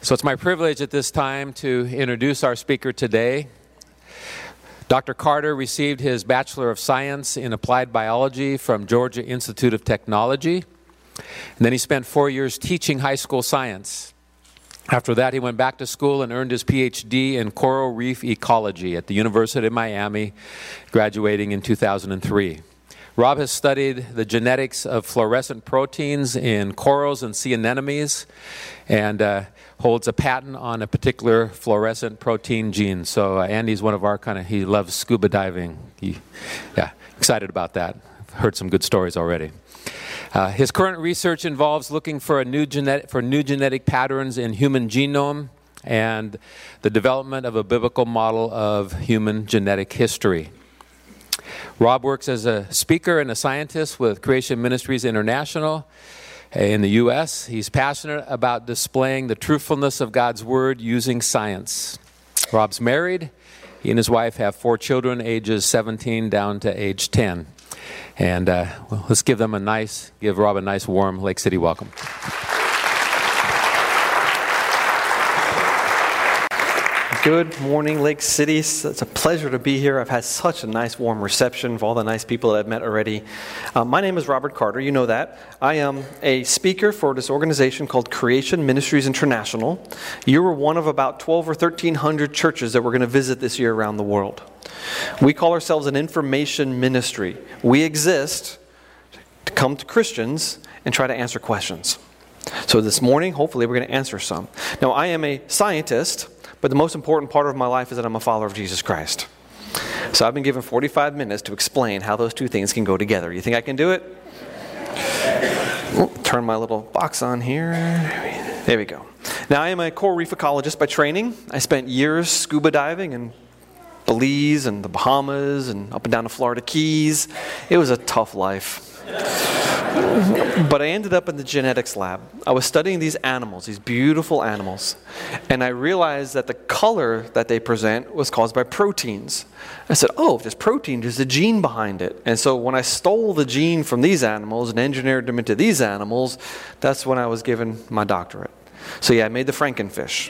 So it's my privilege at this time to introduce our speaker today. Dr. Carter received his Bachelor of Science in Applied Biology from Georgia Institute of Technology. And then he spent 4 years teaching high school science. After that, he went back to school and earned his PhD in coral reef ecology at the University of Miami, graduating in 2003. Rob has studied the genetics of fluorescent proteins in corals and sea anemones, and holds a patent on a particular fluorescent protein gene. So Andy's one of our he loves scuba diving. Excited about that. I've heard some good stories already. His current research involves looking for new genetic patterns in human genome and the development of a biblical model of human genetic history. Rob works as a speaker and a scientist with Creation Ministries International in the U.S. He's passionate about displaying the truthfulness of God's Word using science. Rob's married. He and his wife have 4 children, ages 17 down to age 10. And let's give Rob a nice, warm Lake City welcome. Good morning, Lake City. It's a pleasure to be here. I've had such a nice, warm reception of all the nice people that I've met already. My name is Robert Carter. You know that. I am a speaker for this organization called Creation Ministries International. You were one of about 12 or 1,300 churches that we're going to visit this year around the world. We call ourselves an information ministry. We exist to come to Christians and try to answer questions. So this morning, hopefully, we're going to answer some. Now, I am a scientist, but the most important part of my life is that I'm a follower of Jesus Christ. So I've been given 45 minutes to explain how those two things can go together. You think I can do it? Turn my little box on here. There we go. Now, I am a coral reef ecologist by training. I spent years scuba diving in Belize and the Bahamas and up and down the Florida Keys. It was a tough life. But I ended up in the genetics lab. I was studying these animals, these beautiful animals, and I realized that the color that they present was caused by proteins. I said, if there's protein, there's a gene behind it. And so when I stole the gene from these animals and engineered them into these animals, that's when I was given my doctorate. So I made the Frankenfish.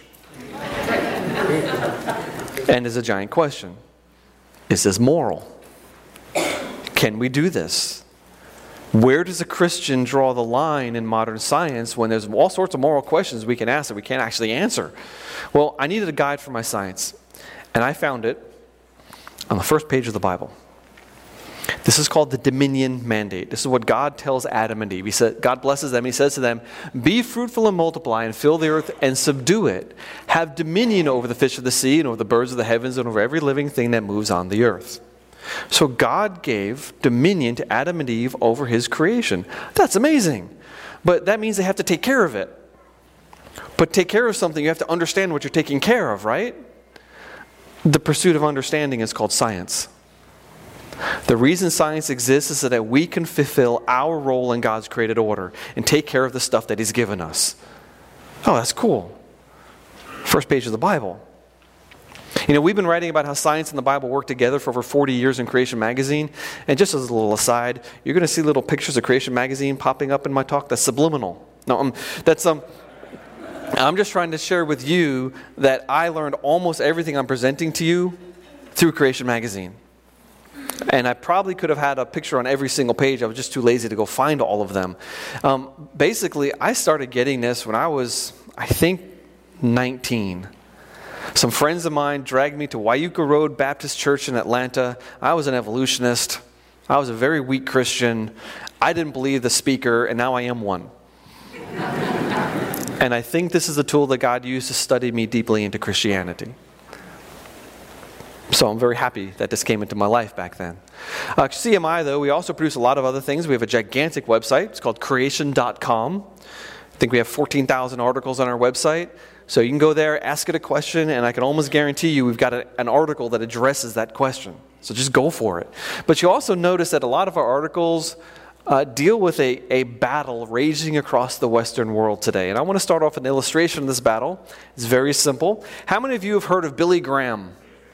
And there's a giant question. Is this moral? Can we do this? Where does a Christian draw the line in modern science when there's all sorts of moral questions we can ask that we can't actually answer? Well, I needed a guide for my science, and I found it on the first page of the Bible. This is called the Dominion Mandate. This is what God tells Adam and Eve. He said, God blesses them. He says to them, "Be fruitful and multiply and fill the earth and subdue it. Have dominion over the fish of the sea and over the birds of the heavens and over every living thing that moves on the earth." So God gave dominion to Adam and Eve over his creation. That's amazing. But that means they have to take care of it. But take care of something, you have to understand what you're taking care of, right? The pursuit of understanding is called science. The reason science exists is so that we can fulfill our role in God's created order and take care of the stuff that he's given us. Oh, that's cool. First page of the Bible. We've been writing about how science and the Bible work together for over 40 years in Creation Magazine. And just as a little aside, you're going to see little pictures of Creation Magazine popping up in my talk. That's subliminal. No, I'm just trying to share with you that I learned almost everything I'm presenting to you through Creation Magazine. And I probably could have had a picture on every single page. I was just too lazy to go find all of them. Basically, I started getting this when I was, 19. Some friends of mine dragged me to Wyuka Road Baptist Church in Atlanta. I was an evolutionist. I was a very weak Christian. I didn't believe the speaker, and now I am one. And I think this is the tool that God used to study me deeply into Christianity. So I'm very happy that this came into my life back then. CMI, though, we also produce a lot of other things. We have a gigantic website. It's called creation.com. I think we have 14,000 articles on our website. So you can go there, ask it a question, and I can almost guarantee you we've got an article that addresses that question. So just go for it. But you also notice that a lot of our articles deal with a battle raging across the Western world today. And I want to start off with an illustration of this battle. It's very simple. How many of you have heard of Billy Graham?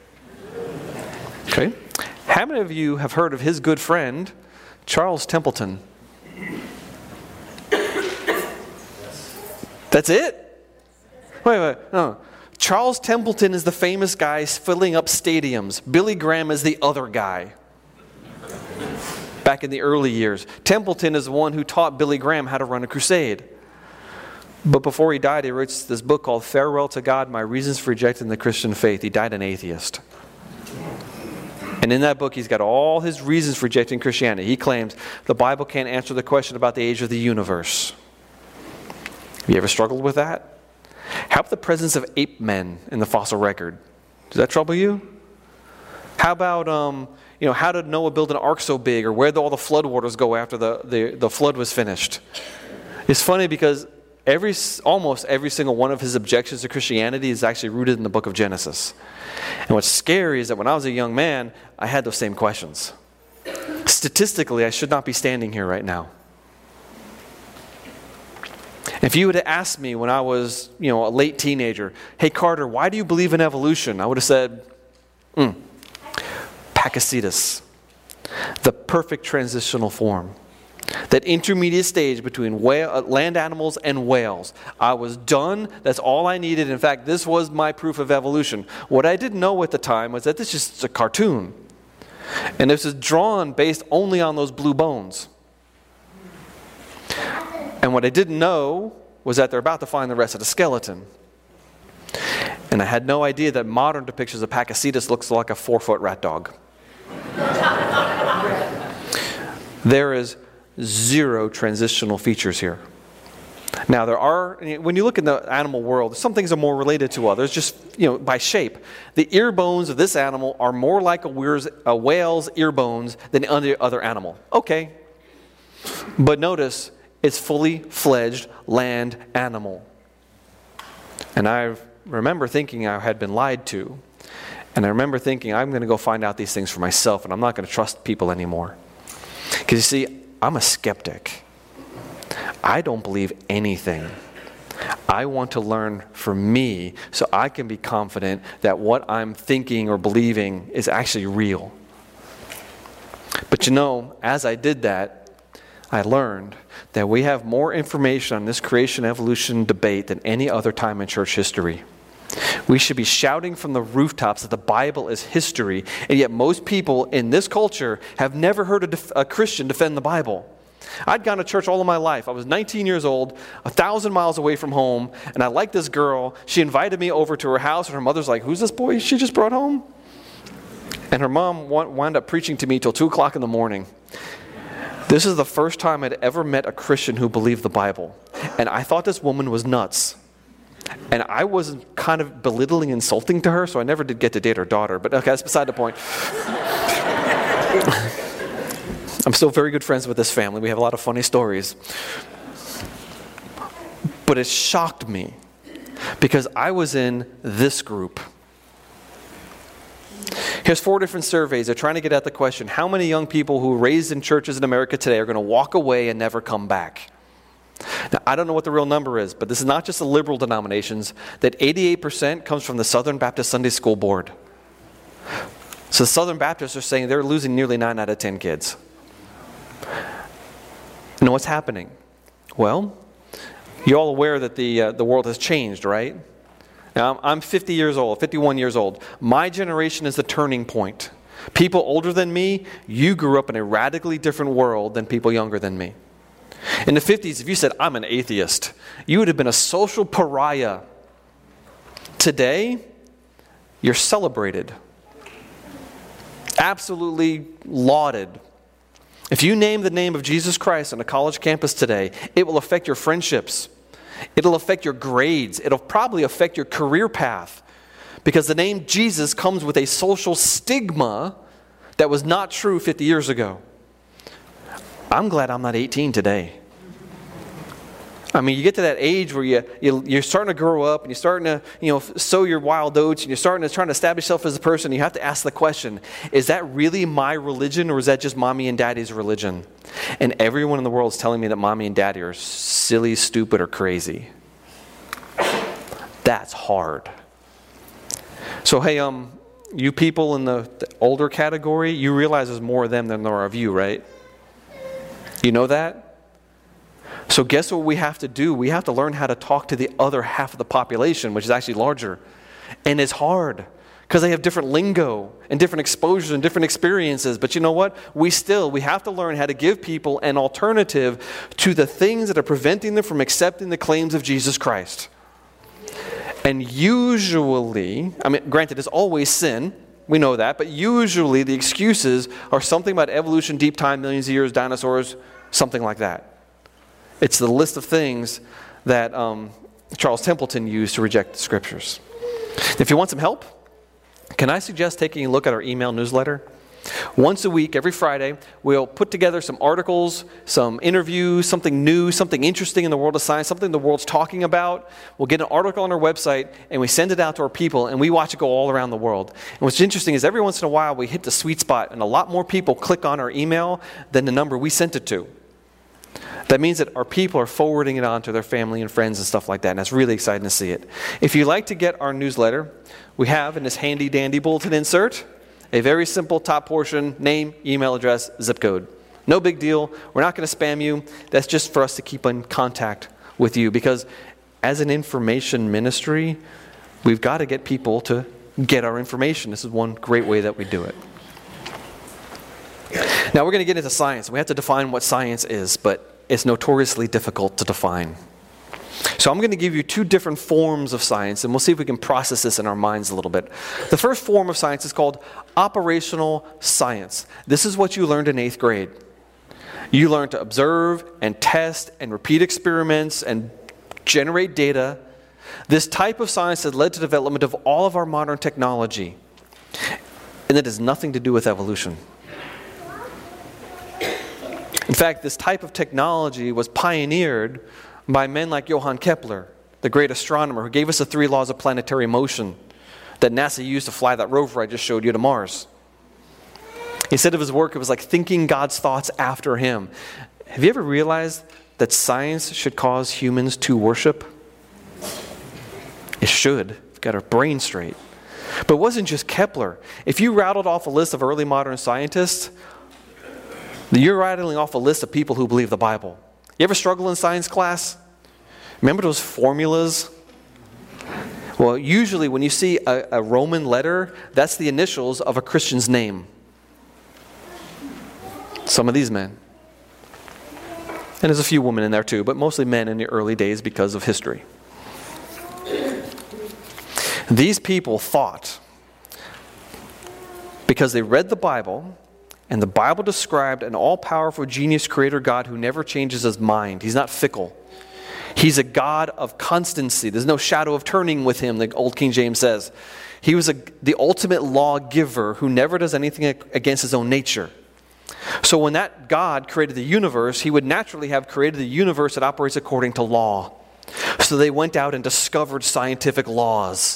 Okay. How many of you have heard of his good friend, Charles Templeton? That's it? Wait. No. Charles Templeton is the famous guy filling up stadiums. Billy Graham is the other guy. Back in the early years. Templeton is the one who taught Billy Graham how to run a crusade. But before he died, he wrote this book called Farewell to God, My Reasons for Rejecting the Christian Faith. He died an atheist. And in that book, he's got all his reasons for rejecting Christianity. He claims the Bible can't answer the question about the age of the universe. Have you ever struggled with that? How about the presence of ape men in the fossil record? Does that trouble you? How about, how did Noah build an ark so big? Or where did all the flood waters go after the flood was finished? It's funny because almost every single one of his objections to Christianity is actually rooted in the book of Genesis. And what's scary is that when I was a young man, I had those same questions. Statistically, I should not be standing here right now. If you would have asked me when I was, a late teenager, hey Carter, why do you believe in evolution? I would have said, Pakicetus, the perfect transitional form. That intermediate stage between land animals and whales. I was done. That's all I needed. In fact, this was my proof of evolution. What I didn't know at the time was that this is just a cartoon. And this is drawn based only on those blue bones. And what I didn't know was that they're about to find the rest of the skeleton. And I had no idea that modern depictions of Pakicetus looks like a 4-foot rat dog. There is 0 transitional features here. Now there are, when you look in the animal world, some things are more related to others, just by shape. The ear bones of this animal are more like a whale's ear bones than any other animal. Okay. But notice, it's fully fledged land animal. And I remember thinking I had been lied to. And I remember thinking, I'm going to go find out these things for myself, and I'm not going to trust people anymore. Because you see, I'm a skeptic. I don't believe anything. I want to learn for me so I can be confident that what I'm thinking or believing is actually real. But as I did that, I learned that we have more information on this creation-evolution debate than any other time in church history. We should be shouting from the rooftops that the Bible is history, and yet most people in this culture have never heard a Christian defend the Bible. I'd gone to church all of my life. I was 19 years old, 1,000 miles away from home, and I liked this girl. She invited me over to her house, and her mother's like, who's this boy she just brought home? And her mom wound up preaching to me till 2 o'clock in the morning. This is the first time I'd ever met a Christian who believed the Bible. And I thought this woman was nuts. And I was kind of belittling, insulting to her, so I never did get to date her daughter. But okay, that's beside the point. I'm still very good friends with this family. We have a lot of funny stories. But it shocked me because I was in this group. Here's 4 different surveys. They're trying to get at the question, how many young people who were raised in churches in America today are going to walk away and never come back? Now, I don't know what the real number is, but this is not just the liberal denominations, that 88% comes from the Southern Baptist Sunday School Board. So the Southern Baptists are saying they're losing nearly 9 out of 10 kids. And what's happening? Well, you're all aware that the world has changed, right? Now, I'm 51 years old. My generation is the turning point. People older than me, you grew up in a radically different world than people younger than me. In the 50s, if you said, I'm an atheist, you would have been a social pariah. Today, you're celebrated. Absolutely lauded. If you name the name of Jesus Christ on a college campus today, it will affect your friendships. It'll affect your grades. It'll probably affect your career path. Because the name Jesus comes with a social stigma that was not true 50 years ago. I'm glad I'm not 18 today. I mean, you get to that age where you're starting to grow up and you're starting to, sow your wild oats and you're trying to establish yourself as a person. You have to ask the question, is that really my religion or is that just mommy and daddy's religion? And everyone in the world is telling me that mommy and daddy are silly, stupid, or crazy. That's hard. So, hey, you people in the older category, you realize there's more of them than there are of you, right? You know that? So guess what we have to do? We have to learn how to talk to the other half of the population, which is actually larger. And it's hard because they have different lingo and different exposures and different experiences. But you know what? We have to learn how to give people an alternative to the things that are preventing them from accepting the claims of Jesus Christ. And usually, granted, it's always sin. We know that. But usually the excuses are something about evolution, deep time, millions of years, dinosaurs, something like that. It's the list of things that Charles Templeton used to reject the Scriptures. If you want some help, can I suggest taking a look at our email newsletter? Once a week, every Friday, we'll put together some articles, some interviews, something new, something interesting in the world of science, something the world's talking about. We'll get an article on our website, and we send it out to our people, and we watch it go all around the world. And what's interesting is every once in a while, we hit the sweet spot, and a lot more people click on our email than the number we sent it to. That means that our people are forwarding it on to their family and friends and stuff like that, and that's really exciting to see it. If you'd like to get our newsletter, we have in this handy-dandy bulletin insert a very simple top portion, name, email address, zip code. No big deal. We're not going to spam you. That's just for us to keep in contact with you, because as an information ministry, we've got to get people to get our information. This is one great way that we do it. Now we're going to get into science. We have to define what science is, but it's notoriously difficult to define. So I'm going to give you two different forms of science, and we'll see if we can process this in our minds a little bit. The first form of science is called operational science. This is what you learned in 8th grade. You learned to observe and test and repeat experiments and generate data. This type of science has led to the development of all of our modern technology, and it has nothing to do with evolution. In fact, this type of technology was pioneered by men like Johann Kepler, the great astronomer who gave us the 3 laws of planetary motion that NASA used to fly that rover I just showed you to Mars. He said of his work, it was like thinking God's thoughts after him. Have you ever realized that science should cause humans to worship? It should. We've got our brain straight. But it wasn't just Kepler. If you rattled off a list of early modern scientists, you're rattling off a list of people who believe the Bible. You ever struggle in science class? Remember those formulas? Well, usually when you see a Roman letter, that's the initials of a Christian's name. Some of these men. And there's a few women in there too, but mostly men in the early days because of history. These people thought, because they read the Bible, and the Bible described an all-powerful genius creator God who never changes his mind. He's not fickle. He's a God of constancy. There's no shadow of turning with him, the old King James says. He was the ultimate lawgiver who never does anything against his own nature. So when that God created the universe, he would naturally have created the universe that operates according to law. So they went out and discovered scientific laws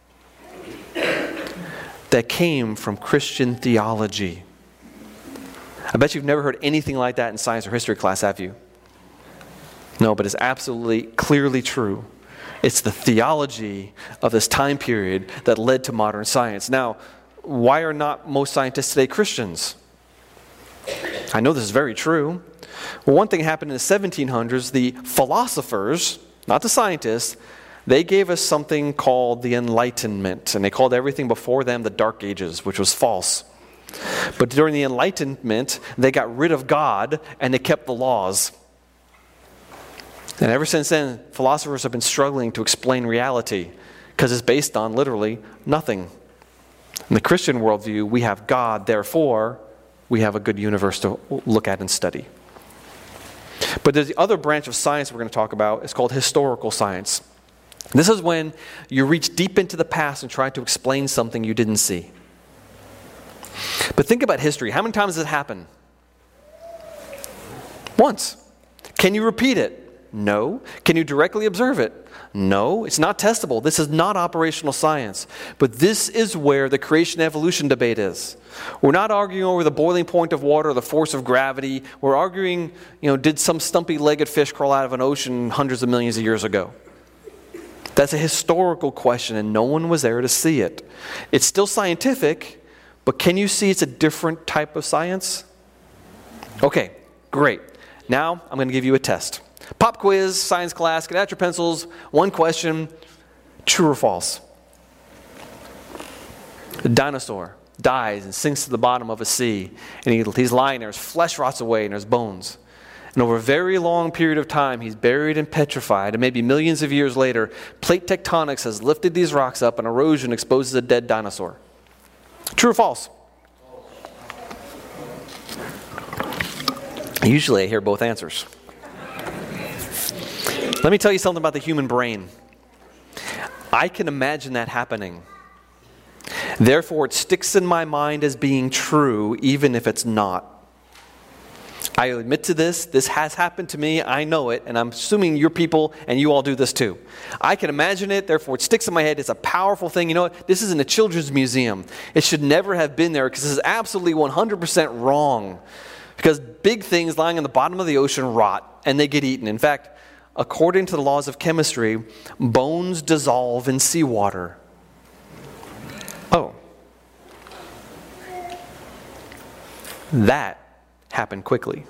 that came from Christian theology. I bet you've never heard anything like that in science or history class, have you? No, but it's absolutely clearly true. It's the theology of this time period that led to modern science. Now, why are not most scientists today Christians? I know this is very true. Well, one thing happened in the 1700s, the philosophers, not the scientists, they gave us something called the Enlightenment, and they called everything before them the Dark Ages, which was false. But during the Enlightenment, they got rid of God and they kept the laws. And ever since then, philosophers have been struggling to explain reality because it's based on literally nothing. In the Christian worldview, we have God, therefore, we have a good universe to look at and study. But there's the other branch of science we're going to talk about. It's called historical science. This is when you reach deep into the past and try to explain something you didn't see. But think about history. How many times has it happened? Once. Can you repeat it? No. Can you directly observe it? No. It's not testable. This is not operational science. But this is where the creation-evolution debate is. We're not arguing over the boiling point of water or the force of gravity. We're arguing, did some stumpy-legged fish crawl out of an ocean hundreds of millions of years ago? That's a historical question, and no one was there to see it. It's still scientific, but can you see it's a different type of science? Okay, great. Now I'm going to give you a test. Pop quiz, science class, get out your pencils. One question, true or false? A dinosaur dies and sinks to the bottom of a sea. And he's lying there, his flesh rots away and there's bones. And over a very long period of time, he's buried and petrified. And maybe millions of years later, plate tectonics has lifted these rocks up and erosion exposes a dead dinosaur. True or false? Usually I hear both answers. Let me tell you something about the human brain. I can imagine that happening. Therefore, it sticks in my mind as being true, even if it's not. I admit to this. This has happened to me. I know it. And I'm assuming your people and you all do this too. I can imagine it. Therefore, it sticks in my head. It's a powerful thing. You know what? This is in a children's museum. It should never have been there because this is absolutely 100% wrong. Because big things lying in the bottom of the ocean rot and they get eaten. In fact, according to the laws of chemistry, bones dissolve in seawater. Oh. That happened quickly.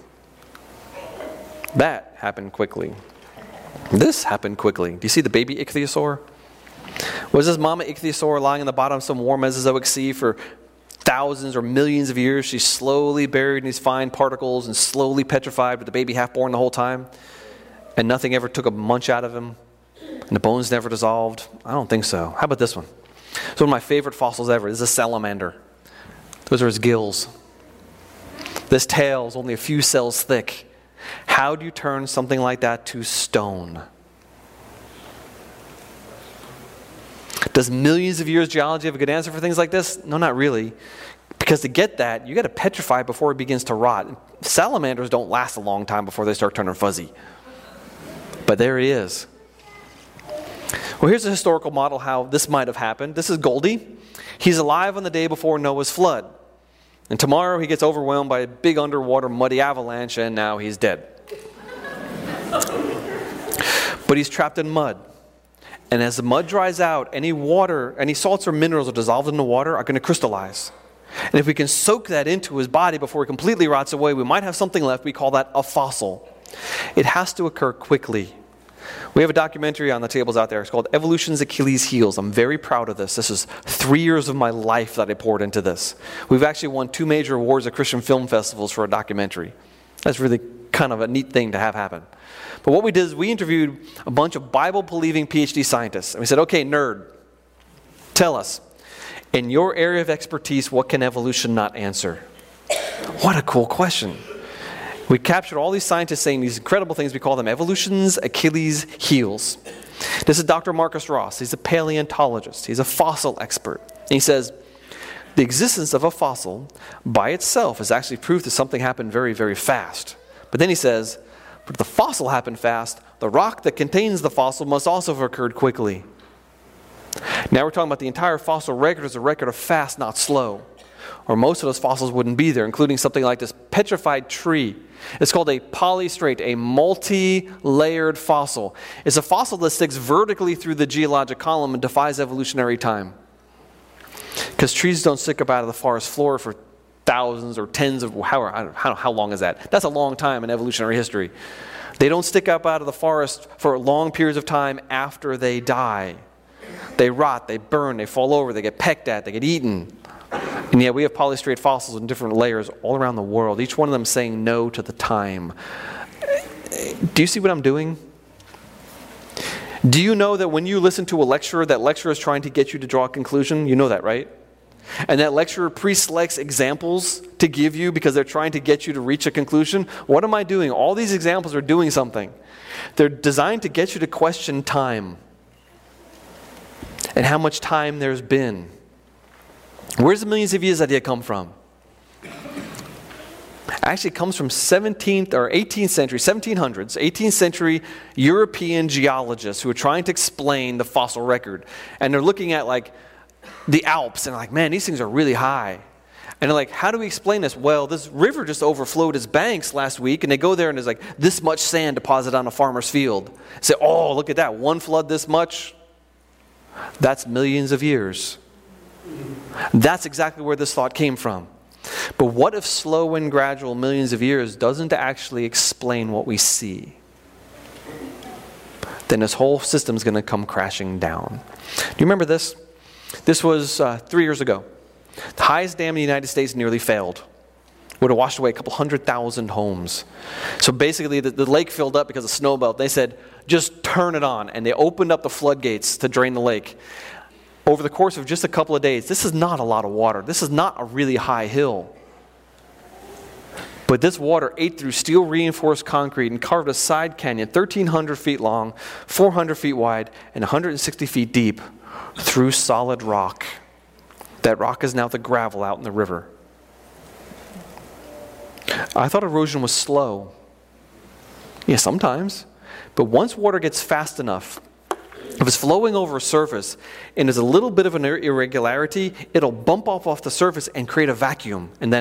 That happened quickly. This happened quickly. Do you see the baby ichthyosaur? Was this mama ichthyosaur lying in the bottom of some warm Mesozoic sea for thousands or millions of years? She's slowly buried in these fine particles and slowly petrified with the baby half born the whole time? And nothing ever took a munch out of him? And the bones never dissolved? I don't think so. How about this one? It's one of my favorite fossils ever. This is a salamander. Those are his gills. This tail is only a few cells thick. How do you turn something like that to stone? Does millions of years geology have a good answer for things like this? No, not really. Because to get that, you got to petrify before it begins to rot. Salamanders don't last a long time before they start turning fuzzy. But there he is. Well, here's a historical model how this might have happened. This is Goldie. He's alive on the day before Noah's flood. And tomorrow he gets overwhelmed by a big underwater muddy avalanche and now he's dead. But he's trapped in mud. And as the mud dries out, any water, any salts or minerals that are dissolved in the water are going to crystallize. And if we can soak that into his body before it completely rots away, we might have something left. We call that a fossil. It has to occur quickly. We have a documentary on the tables out there. It's called Evolution's Achilles Heels. I'm very proud of this. This is 3 years of my life that I poured into this. We've actually won 2 major awards at Christian film festivals for a documentary. That's really kind of a neat thing to have happen. But what we did is we interviewed a bunch of Bible-believing PhD scientists. And we said, okay, nerd, tell us, in your area of expertise, what can evolution not answer? What a cool question. We captured all these scientists saying these incredible things. We call them evolution's Achilles heels. This is Dr. Marcus Ross. He's a paleontologist. He's a fossil expert. And he says, the existence of a fossil by itself is actually proof that something happened very, very fast. But then he says, but if the fossil happened fast, the rock that contains the fossil must also have occurred quickly. Now we're talking about the entire fossil record as a record of fast, not slow. Or most of those fossils wouldn't be there, including something like this petrified tree. It's called a polystrate, a multi-layered fossil. It's a fossil that sticks vertically through the geologic column and defies evolutionary time. Because trees don't stick up out of the forest floor for thousands or tens of, how long is that? That's a long time in evolutionary history. They don't stick up out of the forest for long periods of time after they die. They rot, they burn, they fall over, they get pecked at, they get eaten. And yet we have polystrate fossils in different layers all around the world, each one of them saying no to the time. Do you see what I'm doing? Do you know that when you listen to a lecturer, that lecturer is trying to get you to draw a conclusion? You know that, right? And that lecturer pre-selects examples to give you because they're trying to get you to reach a conclusion? What am I doing? All these examples are doing something. They're designed to get you to question time and how much time there's been. Where's the millions of years idea come from? Actually, it comes from 17th or 18th century, 1700s, 18th century European geologists who are trying to explain the fossil record. And they're looking at like the Alps and like, man, these things are really high. And they're like, how do we explain this? Well, this river just overflowed its banks last week, and they go there and there's like this much sand deposited on a farmer's field. Say, oh, look at that, one flood this much? That's millions of years. That's exactly where this thought came from. But what if slow and gradual millions of years doesn't actually explain what we see? then this whole system is going to come crashing down. Do you remember this? This was 3 years ago. The highest dam in the United States nearly failed. Would have washed away a couple 100,000 homes. So basically the lake filled up because of snow melt. They said, just turn it on. And they opened up the floodgates to drain the lake. Over the course of just a couple of days, this is not a lot of water. This is not a really high hill. But this water ate through steel reinforced concrete and carved a side canyon 1,300 feet long, 400 feet wide, and 160 feet deep through solid rock. That rock is now the gravel out in the river. I thought erosion was slow. Yeah, sometimes. But once water gets fast enough, if it's flowing over a surface and there's a little bit of an irregularity, it'll bump off the surface and create a vacuum. And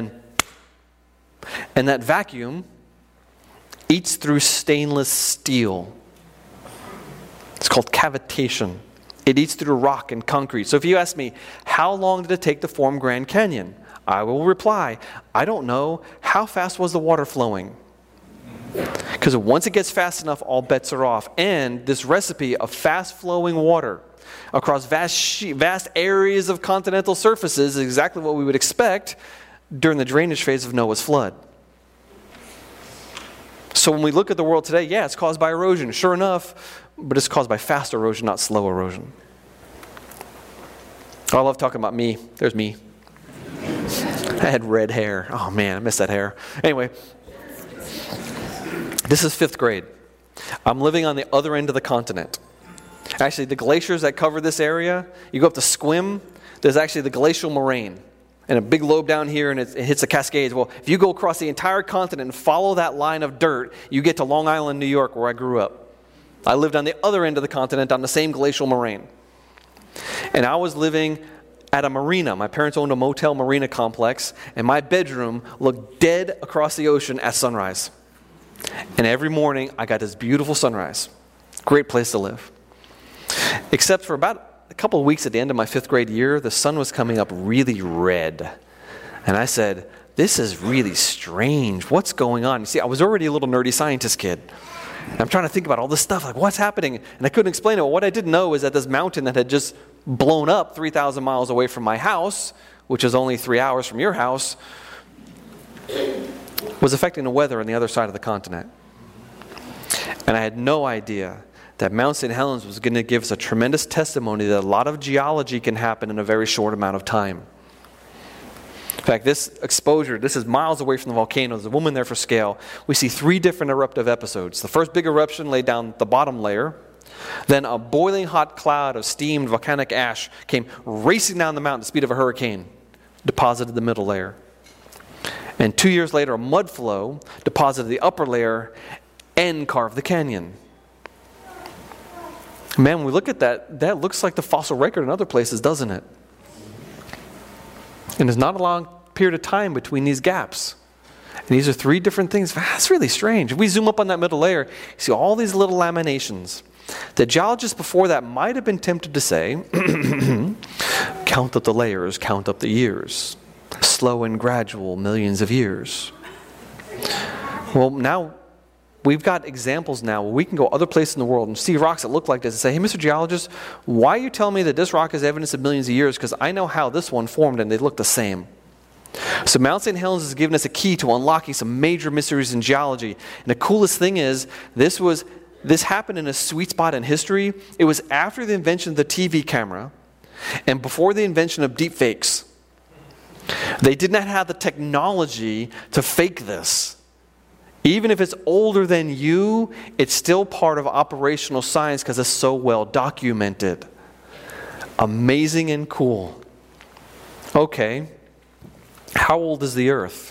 that vacuum eats through stainless steel. It's called cavitation. It eats through rock and concrete. So if you ask me, how long did it take to form Grand Canyon? I will reply, I don't know. How fast was the water flowing? Because once it gets fast enough, all bets are off. And this recipe of fast-flowing water across vast areas of continental surfaces is exactly what we would expect during the drainage phase of Noah's flood. So when we look at the world today, yeah, it's caused by erosion, sure enough, but it's caused by fast erosion, not slow erosion. I love talking about me. There's me. I had red hair. Oh man, I miss that hair. Anyway, this is 5th grade. I'm living on the other end of the continent. Actually, the glaciers that cover this area, you go up to Sequim, there's actually the glacial moraine. And a big lobe down here, and it hits the Cascades. Well, if you go across the entire continent and follow that line of dirt, you get to Long Island, New York, where I grew up. I lived on the other end of the continent on the same glacial moraine. And I was living at a marina. My parents owned a motel marina complex, and my bedroom looked dead across the ocean at sunrise. And every morning, I got this beautiful sunrise. Great place to live. Except for about a couple of weeks at the end of my 5th grade year, the sun was coming up really red. And I said, this is really strange. What's going on? You see, I was already a little nerdy scientist kid. And I'm trying to think about all this stuff, like what's happening? And I couldn't explain it. What I didn't know is that this mountain that had just blown up 3,000 miles away from my house, which is only 3 hours from your house, was affecting the weather on the other side of the continent. And I had no idea that Mount St. Helens was going to give us a tremendous testimony that a lot of geology can happen in a very short amount of time. In fact, this exposure, this is miles away from the volcano. There's a woman there for scale. We see 3 different eruptive episodes. The first big eruption laid down the bottom layer. Then a boiling hot cloud of steamed volcanic ash came racing down the mountain at the speed of a hurricane, deposited the middle layer. And 2 years later, a mud flow deposited the upper layer and carved the canyon. Man, when we look at that, that looks like the fossil record in other places, doesn't it? And there's not a long period of time between these gaps. And these are 3 different things. That's really strange. If we zoom up on that middle layer, you see all these little laminations. The geologists before that might have been tempted to say, count up the layers, count up the years. Slow and gradual, millions of years. Well, now we've got examples now where we can go other places in the world and see rocks that look like this and say, hey, Mr. Geologist, why are you telling me that this rock is evidence of millions of years? Because I know how this one formed and they look the same. So Mount St. Helens has given us a key to unlocking some major mysteries in geology. And the coolest thing is, this happened in a sweet spot in history. It was after the invention of the TV camera and before the invention of deep fakes. They did not have the technology to fake this. Even if it's older than you, it's still part of operational science because it's so well documented. Amazing and cool. Okay, how old is the earth?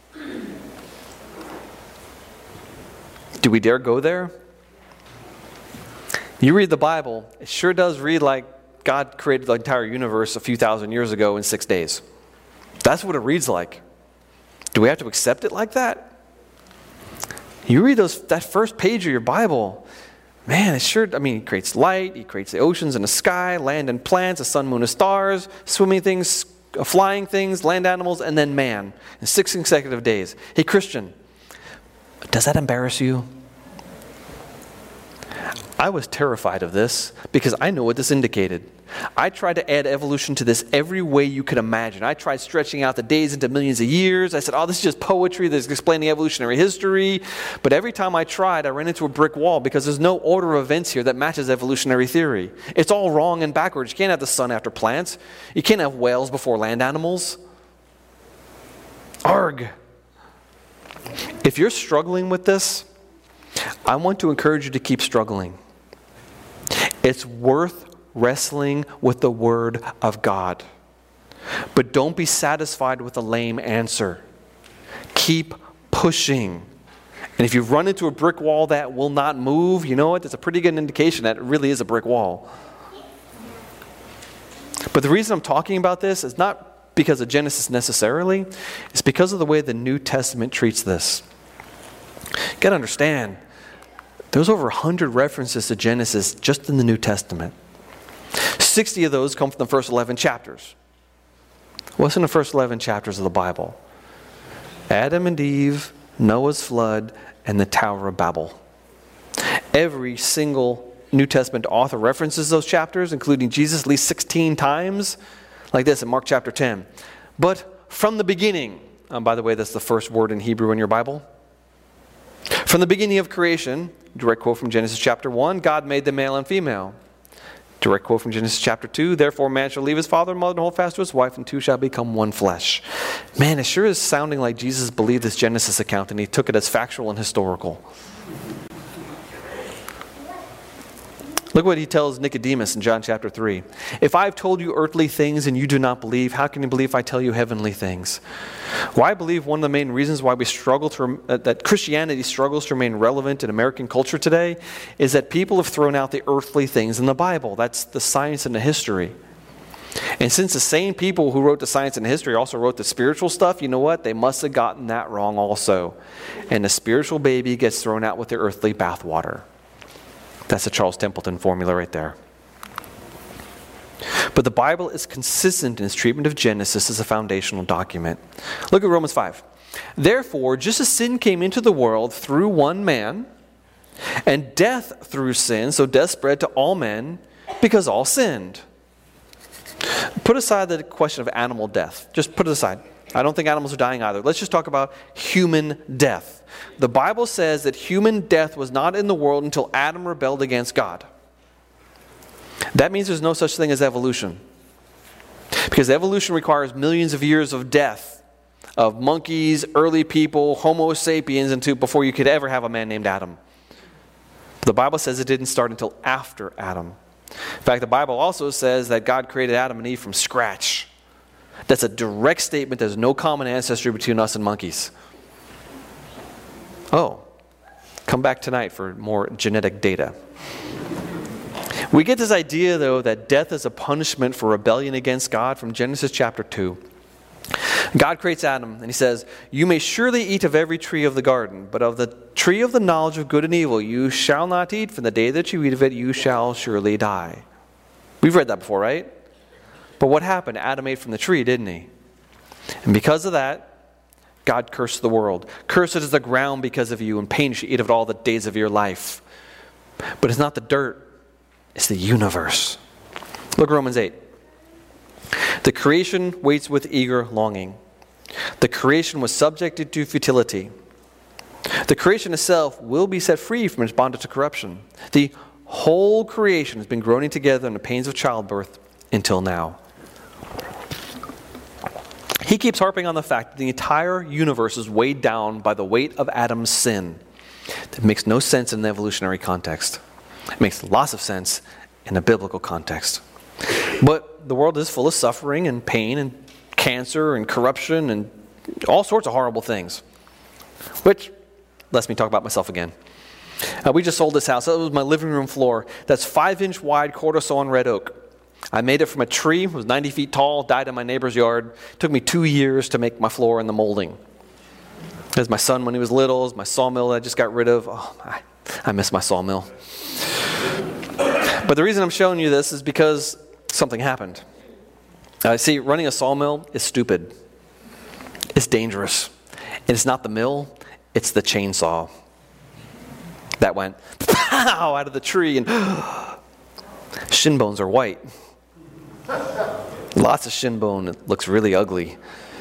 Do we dare go there? You read the Bible, it sure does read like God created the entire universe a few thousand years ago in 6 days. That's what it reads like. Do we have to accept it like that? You read that first page of your Bible, man, he creates light, he creates the oceans and the sky, land and plants, the sun, moon, and stars, swimming things, flying things, land animals, and then man in 6 consecutive days. Hey, Christian, does that embarrass you? I was terrified of this because I know what this indicated. I tried to add evolution to this every way you could imagine. I tried stretching out the days into millions of years. I said, this is just poetry that's explaining evolutionary history. But every time I tried, I ran into a brick wall because there's no order of events here that matches evolutionary theory. It's all wrong and backwards. You can't have the sun after plants. You can't have whales before land animals. Arg! If you're struggling with this, I want to encourage you to keep struggling. It's worth wrestling with the Word of God. But don't be satisfied with a lame answer. Keep pushing. And if you run into a brick wall that will not move, you know what? That's a pretty good indication that it really is a brick wall. But the reason I'm talking about this is not because of Genesis necessarily. It's because of the way the New Testament treats this. You got to understand, there's over 100 references to Genesis just in the New Testament. 60 of those come from the first 11 chapters. What's in the first 11 chapters of the Bible? Adam and Eve, Noah's flood, and the Tower of Babel. Every single New Testament author references those chapters, including Jesus at least 16 times, like this in Mark chapter 10. But from the beginning, by the way, that's the first word in Hebrew in your Bible. From the beginning of creation, direct quote from Genesis chapter 1, God made them male and female. Direct quote from Genesis chapter 2, therefore man shall leave his father and mother and hold fast to his wife, and two shall become one flesh. Man, it sure is sounding like Jesus believed this Genesis account and he took it as factual and historical. Look what he tells Nicodemus in John chapter 3. If I've told you earthly things and you do not believe, how can you believe if I tell you heavenly things? Well, I believe one of the main reasons why we struggle that Christianity struggles to remain relevant in American culture today is that people have thrown out the earthly things in the Bible. That's the science and the history. And since the same people who wrote the science and history also wrote the spiritual stuff, you know what? They must have gotten that wrong also. And the spiritual baby gets thrown out with the earthly bathwater. That's a Charles Templeton formula right there. But the Bible is consistent in its treatment of Genesis as a foundational document. Look at Romans 5. Therefore, just as sin came into the world through one man, and death through sin, so death spread to all men because all sinned. Put aside the question of animal death. Just put it aside. I don't think animals are dying either. Let's just talk about human death. The Bible says that human death was not in the world until Adam rebelled against God. That means there's no such thing as evolution. Because evolution requires millions of years of death of monkeys, early people, Homo sapiens, before you could ever have a man named Adam. The Bible says it didn't start until after Adam. In fact, the Bible also says that God created Adam and Eve from scratch. That's a direct statement. There's no common ancestry between us and monkeys. Oh, come back tonight for more genetic data. We get this idea, though, that death is a punishment for rebellion against God from Genesis chapter 2. God creates Adam, and he says, you may surely eat of every tree of the garden, but of the tree of the knowledge of good and evil you shall not eat. From the day that you eat of it, you shall surely die. We've read that before, right? But what happened? Adam ate from the tree, didn't he? And because of that, God cursed the world. Cursed is the ground because of you, and pain you shall eat of it all the days of your life. But it's not the dirt, it's the universe. Look at Romans 8. The creation waits with eager longing. The creation was subjected to futility. The creation itself will be set free from its bondage to corruption. The whole creation has been groaning together in the pains of childbirth until now. He keeps harping on the fact that the entire universe is weighed down by the weight of Adam's sin. That makes no sense in the evolutionary context. It makes lots of sense in a biblical context. But the world is full of suffering and pain and cancer and corruption and all sorts of horrible things. Which lets me talk about myself again. We just sold this house. That was my living room floor. That's 5-inch wide quarter-sawn red oak. I made it from a tree. It was 90 feet tall. Died in my neighbor's yard. It took me 2 years to make my floor and the molding. There's my son when he was little. There's my sawmill that I just got rid of. Oh, I miss my sawmill. But the reason I'm showing you this is because something happened. See, running a sawmill is stupid. It's dangerous. And it's not the mill, it's the chainsaw. that went pow out of the tree, and shin bones are white. Lots of shin bone. It looks really ugly.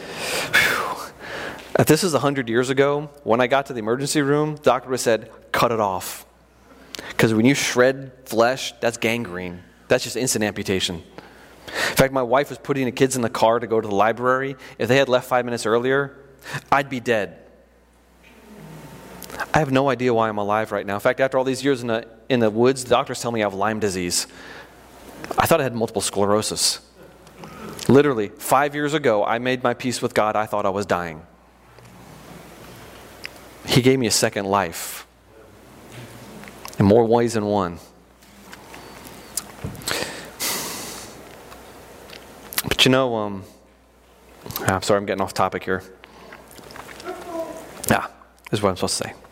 If this is 100 years ago, when I got to the emergency room, the doctor would have said, cut it off. Because when you shred flesh, that's gangrene. That's just instant amputation. In fact, my wife was putting the kids in the car to go to the library. If they had left 5 minutes earlier, I'd be dead. I have no idea why I'm alive right now. In fact, after all these years in the woods, the doctors tell me I have Lyme disease. I thought I had multiple sclerosis. Literally, 5 years ago, I made my peace with God. I thought I was dying. He gave me a second life. In more ways than one. But I'm sorry, I'm getting off topic here. This is what I'm supposed to say.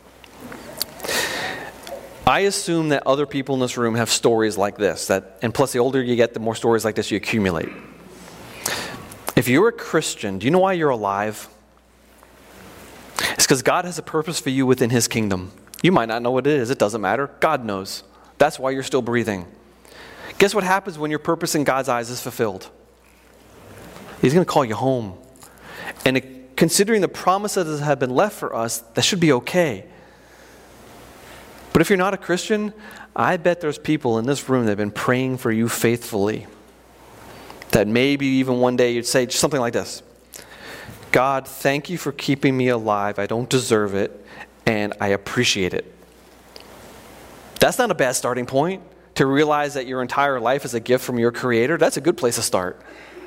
I assume that other people in this room have stories like this. And plus, the older you get, the more stories like this you accumulate. If you're a Christian, do you know why you're alive? It's because God has a purpose for you within His kingdom. You might not know what it is. It doesn't matter. God knows. That's why you're still breathing. Guess what happens when your purpose in God's eyes is fulfilled? He's going to call you home. And considering the promises that have been left for us, that should be okay. But if you're not a Christian, I bet there's people in this room that have been praying for you faithfully. That maybe even one day you'd say something like this. God, thank you for keeping me alive. I don't deserve it, and I appreciate it. That's not a bad starting point. To realize that your entire life is a gift from your Creator, that's a good place to start.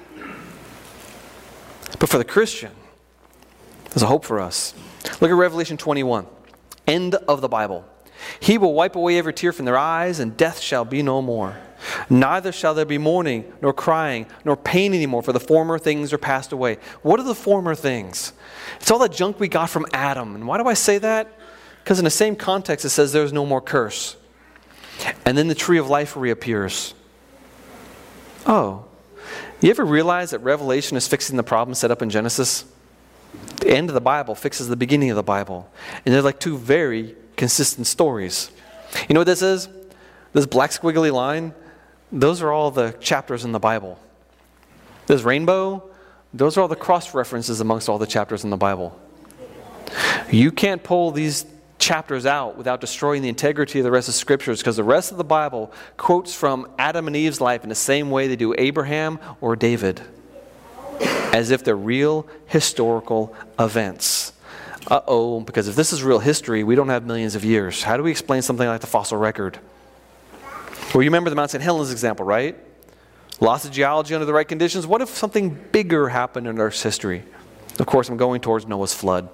But for the Christian, there's a hope for us. Look at Revelation 21, end of the Bible. He will wipe away every tear from their eyes, and death shall be no more. Neither shall there be mourning, nor crying, nor pain anymore, for the former things are passed away. What are the former things? It's all that junk we got from Adam. And why do I say that? Because in the same context it says there's no more curse. And then the tree of life reappears. Oh, you ever realize that Revelation is fixing the problem set up in Genesis? The end of the Bible fixes the beginning of the Bible. And they're like two very consistent stories. You know what this is? This black squiggly line, those are all the chapters in the Bible. This rainbow, those are all the cross-references amongst all the chapters in the Bible. You can't pull these chapters out without destroying the integrity of the rest of the Scriptures, because the rest of the Bible quotes from Adam and Eve's life in the same way they do Abraham or David, as if they're real historical events. Because if this is real history, we don't have millions of years. How do we explain something like the fossil record? Well, you remember the Mount St. Helens example, right? Lots of geology under the right conditions. What if something bigger happened in Earth's history? Of course, I'm going towards Noah's flood.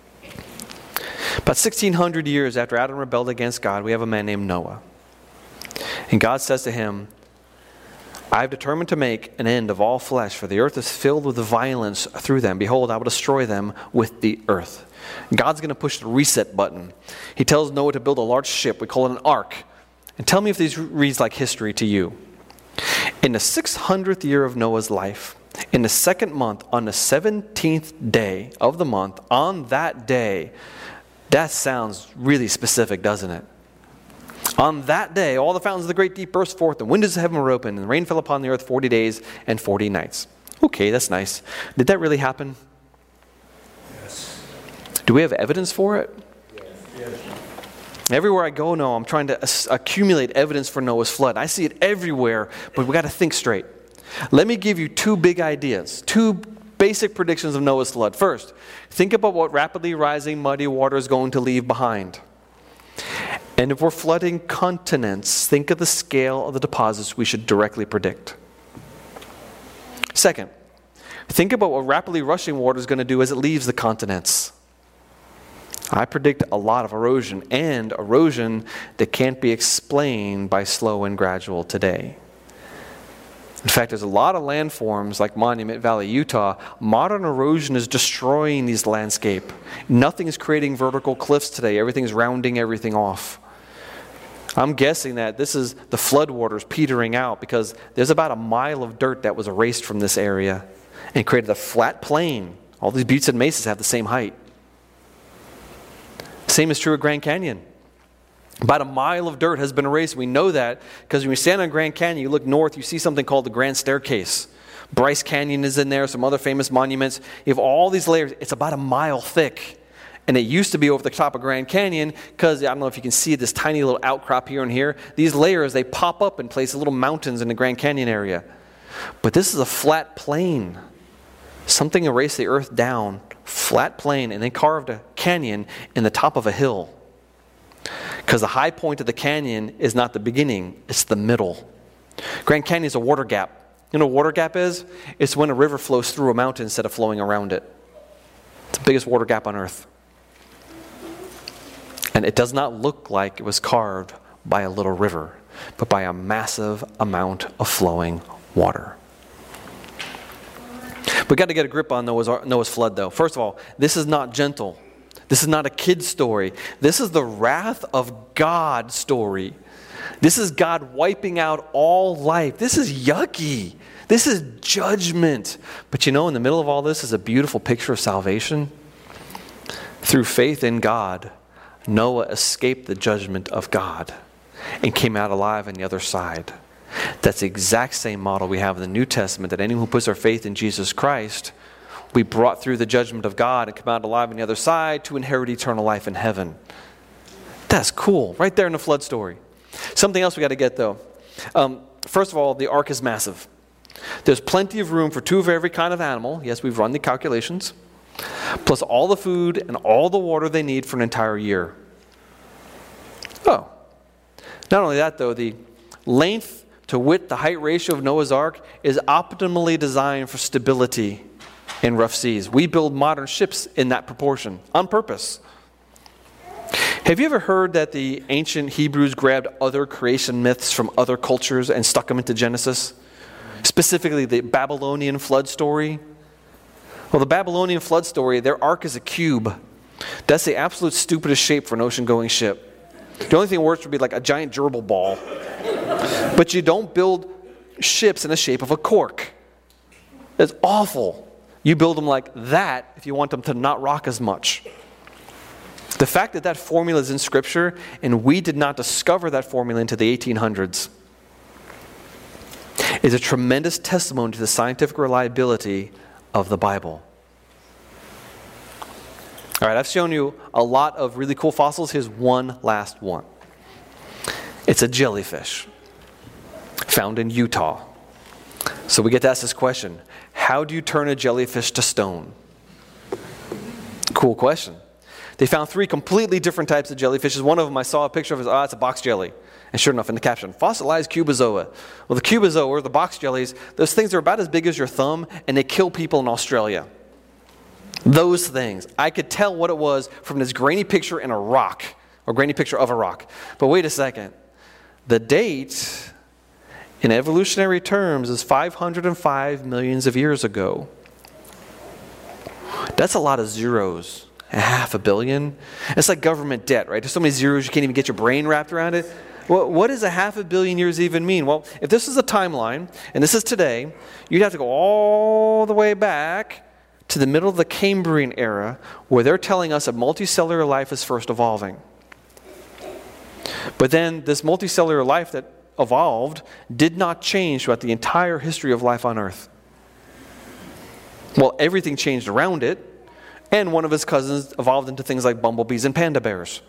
About 1,600 years after Adam rebelled against God, we have a man named Noah. And God says to him, I have determined to make an end of all flesh, for the earth is filled with violence through them. Behold, I will destroy them with the earth. God's going to push the reset button. He tells Noah to build a large ship. We call it an ark. And tell me if this reads like history to you. In the 600th year of Noah's life, in the second month, on the 17th day of the month, on that day, that sounds really specific, doesn't it? On that day, all the fountains of the great deep burst forth, the windows of heaven were opened, and the rain fell upon the earth 40 days and 40 nights. Okay, that's nice. Did that really happen? Yes. Do we have evidence for it? Yes. Everywhere I go now, I'm trying to accumulate evidence for Noah's flood. I see it everywhere, but we got to think straight. Let me give you two big ideas, two basic predictions of Noah's flood. First, think about what rapidly rising muddy water is going to leave behind. And if we're flooding continents, think of the scale of the deposits we should directly predict. Second, think about what rapidly rushing water is going to do as it leaves the continents. I predict a lot of erosion, and erosion that can't be explained by slow and gradual today. In fact, there's a lot of landforms like Monument Valley, Utah. Modern erosion is destroying these landscape. Nothing is creating vertical cliffs today. Everything's rounding everything off. I'm guessing that this is the floodwaters petering out because there's about a mile of dirt that was erased from this area and created a flat plain. All these buttes and mesas have the same height. Same is true of Grand Canyon. About a mile of dirt has been erased. We know that because when you stand on Grand Canyon, you look north, you see something called the Grand Staircase. Bryce Canyon is in there, some other famous monuments. You have all these layers. It's about a mile thick. And it used to be over the top of Grand Canyon because, I don't know if you can see this tiny little outcrop here and here. These layers, they pop up and place little mountains in the Grand Canyon area. But this is a flat plain. Something erased the earth down, flat plain, and they carved a canyon in the top of a hill. Because the high point of the canyon is not the beginning, it's the middle. Grand Canyon is a water gap. You know what a water gap is? It's when a river flows through a mountain instead of flowing around it. It's the biggest water gap on earth. And it does not look like it was carved by a little river, but by a massive amount of flowing water. We've got to get a grip on Noah's flood, though. First of all, this is not gentle. This is not a kid's story. This is the wrath of God story. This is God wiping out all life. This is yucky. This is judgment. But you know, in the middle of all this is a beautiful picture of salvation. Through faith in God, Noah escaped the judgment of God and came out alive on the other side. That's the exact same model we have in the New Testament, that anyone who puts their faith in Jesus Christ, we brought through the judgment of God and come out alive on the other side to inherit eternal life in heaven. That's cool. Right there in the flood story. Something else we got to get, though. First of all, the ark is massive. There's plenty of room for 2 of every kind of animal. Yes, we've run the calculations. Plus all the food and all the water they need for an entire year. Oh. Not only that, though, the length to width, the height ratio of Noah's ark is optimally designed for stability in rough seas. We build modern ships in that proportion on purpose. Have you ever heard that the ancient Hebrews grabbed other creation myths from other cultures and stuck them into Genesis? Specifically, the Babylonian flood story. Well, the Babylonian flood story, their ark is a cube. That's the absolute stupidest shape for an ocean-going ship. The only thing worse would be like a giant gerbil ball. But you don't build ships in the shape of a cork. It's awful. You build them like that if you want them to not rock as much. The fact that that formula is in Scripture, and we did not discover that formula into the 1800s, is a tremendous testimony to the scientific reliability of the Bible. All right, I've shown you a lot of really cool fossils. Here's one last one. It's a jellyfish found in Utah. So we get to ask this question. How do you turn a jellyfish to stone? Cool question. They found 3 completely different types of jellyfishes. One of them I saw a picture of, it's a box jelly. And sure enough, in the caption, fossilized cubozoa. Well, the cubozoa, or the box jellies, those things are about as big as your thumb, and they kill people in Australia. Those things. I could tell what it was from this grainy picture in a rock, or grainy picture of a rock. But wait a second. The date, in evolutionary terms, is 505 millions of years ago. That's a lot of zeros. 500 million. It's like government debt, right? There's so many zeros you can't even get your brain wrapped around it. Well, what does 500 million years even mean? Well, if this is a timeline, and this is today, you'd have to go all the way back to the middle of the Cambrian era, where they're telling us that multicellular life is first evolving. But then this multicellular life that evolved did not change throughout the entire history of life on Earth. Well, everything changed around it, and one of his cousins evolved into things like bumblebees and panda bears.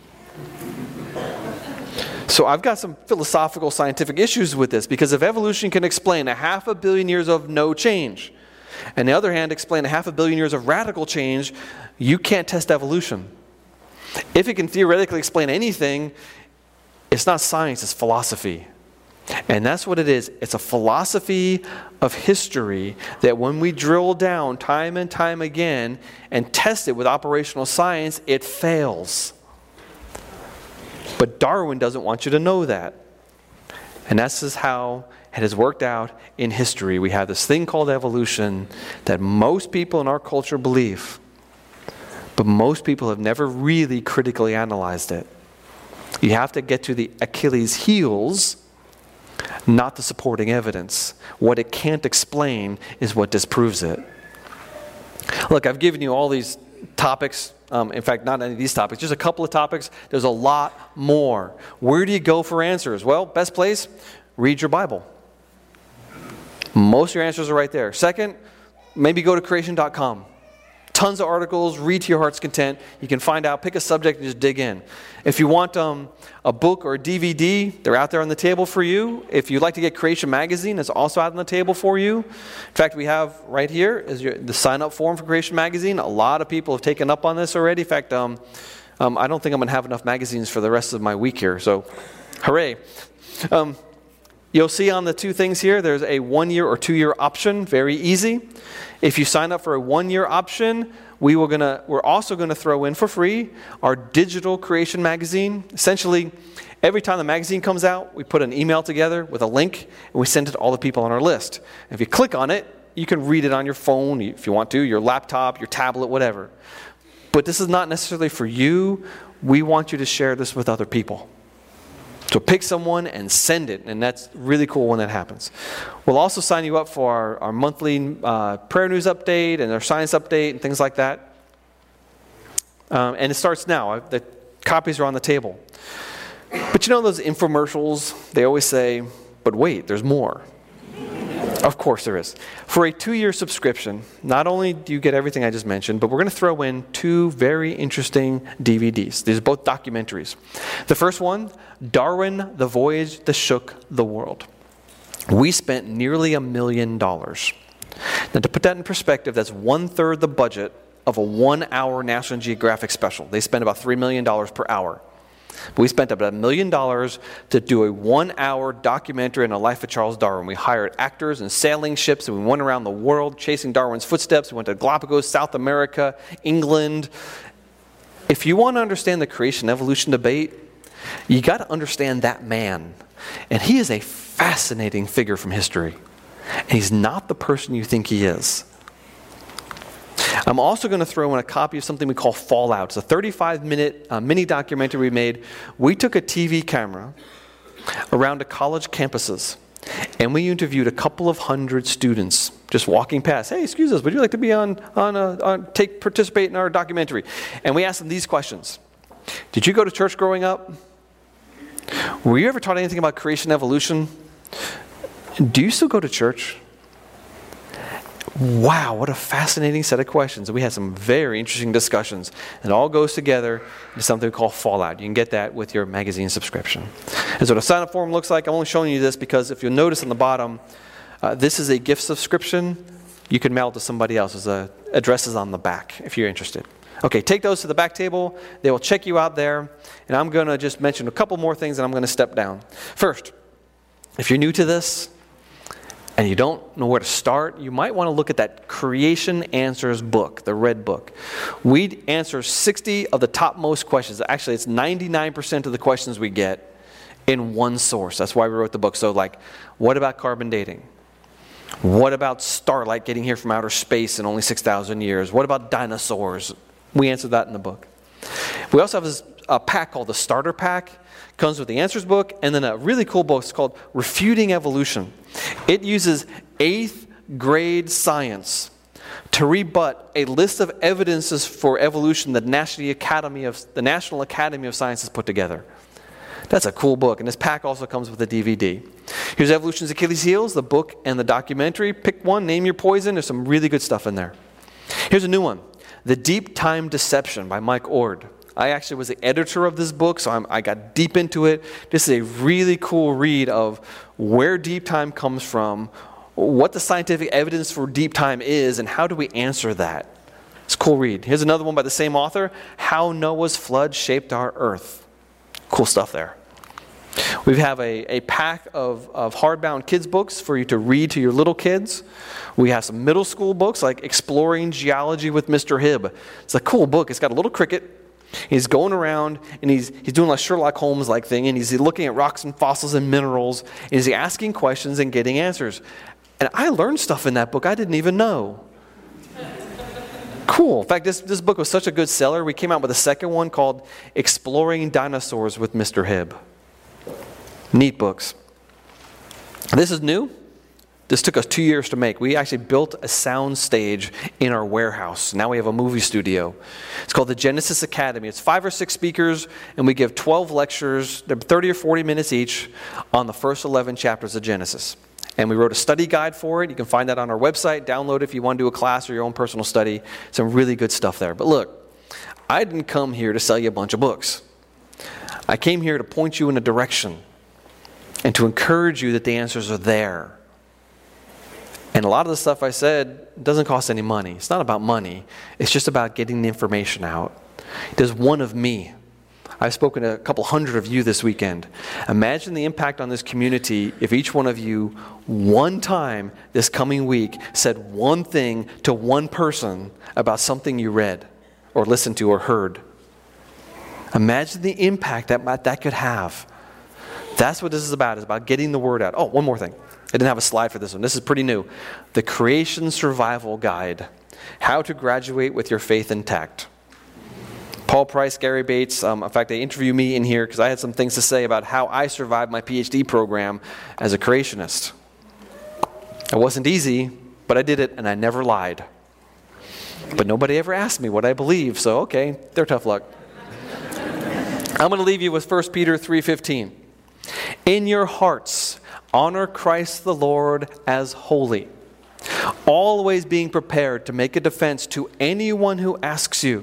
So I've got some philosophical, scientific issues with this, because if evolution can explain 500 million years of no change, and on the other hand explain 500 million years of radical change, you can't test evolution. If it can theoretically explain anything, it's not science, it's philosophy. And that's what it is. It's a philosophy of history that when we drill down time and time again and test it with operational science, it fails. But Darwin doesn't want you to know that. And that's just how it has worked out in history. We have this thing called evolution that most people in our culture believe. But most people have never really critically analyzed it. You have to get to the Achilles heels, not the supporting evidence. What it can't explain is what disproves it. Look, I've given you all these topics. In fact, not any of these topics, just a couple of topics. There's a lot more. Where do you go for answers? Well, best place, read your Bible. Most of your answers are right there. Second, maybe go to creation.com. Tons of articles, read to your heart's content. You can find out, pick a subject, and just dig in. If you want a book or a DVD, they're out there on the table for you. If you'd like to get Creation Magazine, it's also out on the table for you. In fact, we have right here is the sign-up form for Creation Magazine. A lot of people have taken up on this already. In fact, I don't think I'm going to have enough magazines for the rest of my week here, so hooray. You'll see on the two things here, there's a 1-year or 2-year option, very easy. If you sign up for a 1-year option, we're also going to throw in for free our digital Creation Magazine. Essentially, every time the magazine comes out, we put an email together with a link, and we send it to all the people on our list. If you click on it, you can read it on your phone, if you want to, your laptop, your tablet, whatever. But this is not necessarily for you. We want you to share this with other people. So pick someone and send it, and that's really cool when that happens. We'll also sign you up for our monthly prayer news update and our science update and things like that. And it starts now. The copies are on the table. But you know those infomercials, they always say, but wait, there's more. Of course there is. For a 2-year subscription, not only do you get everything I just mentioned, but we're going to throw in 2 very interesting DVDs. These are both documentaries. The first one, Darwin, the Voyage That Shook the World. We spent nearly $1 million. Now to put that in perspective, that's 1/3 the budget of a 1-hour National Geographic special. They spend about $3 million per hour. We spent about $1 million to do a 1-hour documentary on the life of Charles Darwin. We hired actors and sailing ships, and we went around the world chasing Darwin's footsteps. We went to Galapagos, South America, England. If you want to understand the creation-evolution debate, you got to understand that man. And he is a fascinating figure from history. And he's not the person you think he is. I'm also going to throw in a copy of something we call Fallout. It's a 35-minute mini documentary we made. We took a TV camera around to college campuses, and we interviewed a couple of hundred students just walking past. Hey, excuse us, would you like to be participate in our documentary? And we asked them these questions. Did you go to church growing up? Were you ever taught anything about creation evolution? Do you still go to church? Wow, what a fascinating set of questions. We had some very interesting discussions. It all goes together into something we call Fallout. You can get that with your magazine subscription. And so the sign-up form looks like, I'm only showing you this because if you'll notice on the bottom, this is a gift subscription. You can mail it to somebody else. There's addresses on the back if you're interested. Okay, take those to the back table. They will check you out there. And I'm going to just mention a couple more things and I'm going to step down. First, if you're new to this, and you don't know where to start, you might want to look at that Creation Answers book, the red book. We answer 60 of the topmost questions. Actually, it's 99% of the questions we get in one source. That's why we wrote the book. So what about carbon dating? What about starlight getting here from outer space in only 6,000 years? What about dinosaurs? We answered that in the book. We also have a pack called the Starter Pack. Comes with the Answers book, and then a really cool book. It's called Refuting Evolution. It uses 8th grade science to rebut a list of evidences for evolution that the National Academy of Sciences put together. That's a cool book, and this pack also comes with a DVD. Here's Evolution's Achilles Heels, the book and the documentary. Pick one, name your poison. There's some really good stuff in there. Here's a new one, The Deep Time Deception by Mike Ord. I actually was the editor of this book, so I got deep into it. This is a really cool read of where deep time comes from, what the scientific evidence for deep time is, and how do we answer that. It's a cool read. Here's another one by the same author, How Noah's Flood Shaped Our Earth. Cool stuff there. We have a pack of hardbound kids books for you to read to your little kids. We have some middle school books like Exploring Geology with Mr. Hibb. It's a cool book. It's got a little cricket. He's going around and he's doing a Sherlock Holmes-like thing, and he's looking at rocks and fossils and minerals, and he's asking questions and getting answers. And I learned stuff in that book I didn't even know. Cool. In fact, this book was such a good seller, we came out with a second one called Exploring Dinosaurs with Mr. Hibb. Neat books. This is new. This took us 2 years to make. We actually built a sound stage in our warehouse. Now we have a movie studio. It's called the Genesis Academy. It's 5 or 6 speakers, and we give 12 lectures, 30 or 40 minutes each, on the first 11 chapters of Genesis. And we wrote a study guide for it. You can find that on our website. Download it if you want to do a class or your own personal study. Some really good stuff there. But look, I didn't come here to sell you a bunch of books. I came here to point you in a direction and to encourage you that the answers are there. And a lot of the stuff I said doesn't cost any money. It's not about money. It's just about getting the information out. There's one of me. I've spoken to a couple hundred of you this weekend. Imagine the impact on this community if each one of you, one time this coming week, said one thing to one person about something you read or listened to or heard. Imagine the impact that could have. That's what this is about. It's about getting the word out. Oh, one more thing. I didn't have a slide for this one. This is pretty new. The Creation Survival Guide. How to Graduate with Your Faith Intact. Paul Price, Gary Bates. In fact, they interviewed me in here because I had some things to say about how I survived my PhD program as a creationist. It wasn't easy, but I did it and I never lied. But nobody ever asked me what I believe, so okay, they're tough luck. I'm going to leave you with 1 Peter 3:15. In your hearts, honor Christ the Lord as holy, always being prepared to make a defense to anyone who asks you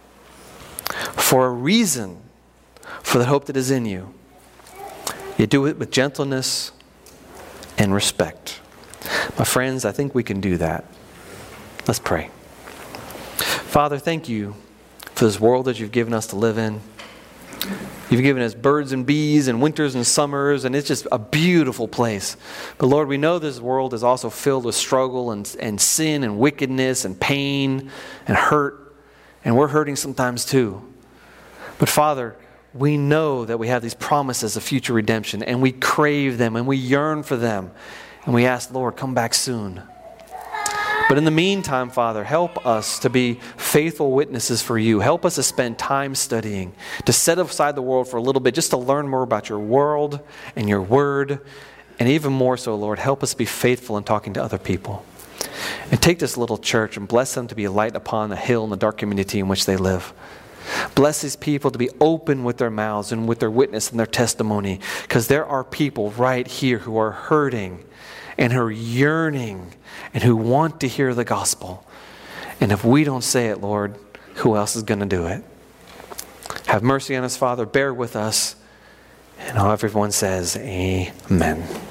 for a reason for the hope that is in you. You do it with gentleness and respect. My friends, I think we can do that. Let's pray. Father, thank you for this world that you've given us to live in. You've given us birds and bees and winters and summers, and it's just a beautiful place. But Lord, we know this world is also filled with struggle and sin and wickedness and pain and hurt, and we're hurting sometimes too. But Father, we know that we have these promises of future redemption, and we crave them, and we yearn for them, and we ask, Lord, come back soon. But in the meantime, Father, help us to be faithful witnesses for you. Help us to spend time studying, to set aside the world for a little bit, just to learn more about your world and your word. And even more so, Lord, help us be faithful in talking to other people. And take this little church and bless them to be a light upon the hill in the dark community in which they live. Bless these people to be open with their mouths and with their witness and their testimony, because there are people right here who are hurting and who are yearning and who want to hear the gospel. And if we don't say it, Lord, who else is going to do it? Have mercy on us, Father. Bear with us. And all everyone says, amen.